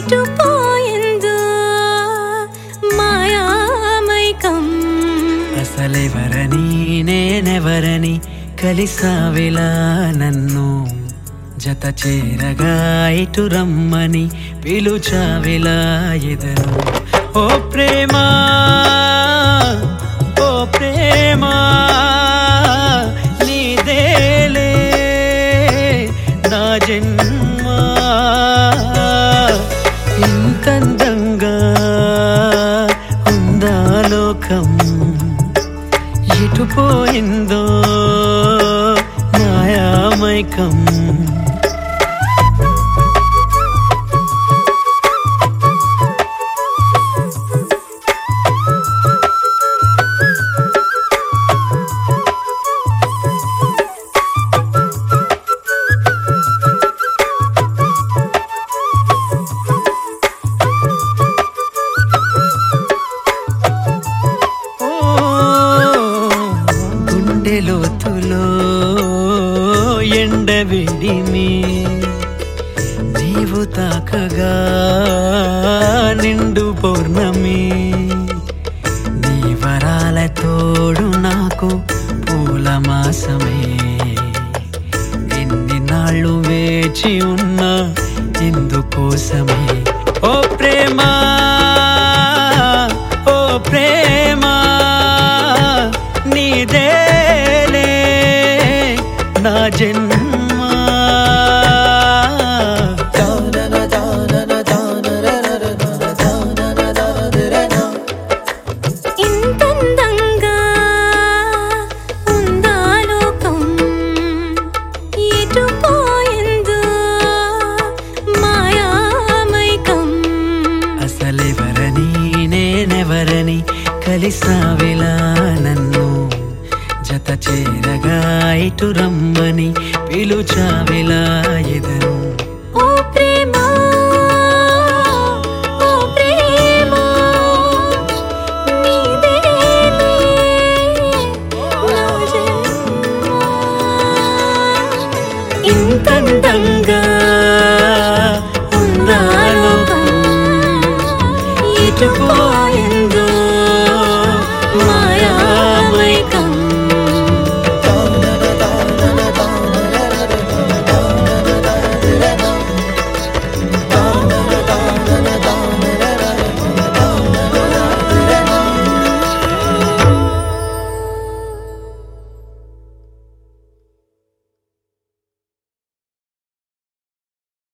ఎటుపోయిందో మాయామైకం అసలెవరని నేనెవరని కలిసావిలా నన్ను జత చేరగా ఇటు రమ్మని పిలుచావిలా ఎదను ఓ ప్రేమా ఓ ప్రేమా నీదేలే నా జన్మ ఇంతందంగా ఉందా లోకం ఎటుపోయిందో మాయామైకం లోతులో ఎండవేడిని నీవు తాకగా నిండు పౌర్ణమి నీ వరాల తోడు నాకు పూల మాసమే ఎన్ని నాళ్ళు వేచి ఉన్నా ఇందుకోసమే ఓ ప్రేమా ఓ ప్రేమా నీదేలే నా జన్మ ఇంతందంగా ఉందా లోకం ఎటుపోయిందో మాయామైకం అసలెవరని నేనెవరని కలిసావిలా నన్ను జత చేరగా ఇటు రమ్మని పిలుచావిలా ఎదను ఓ ప్రేమా ఓ ప్రేమా నీదేలే నా జన్మ ఇంతందంగా ఉందా లోకం ఎటుపోయిందో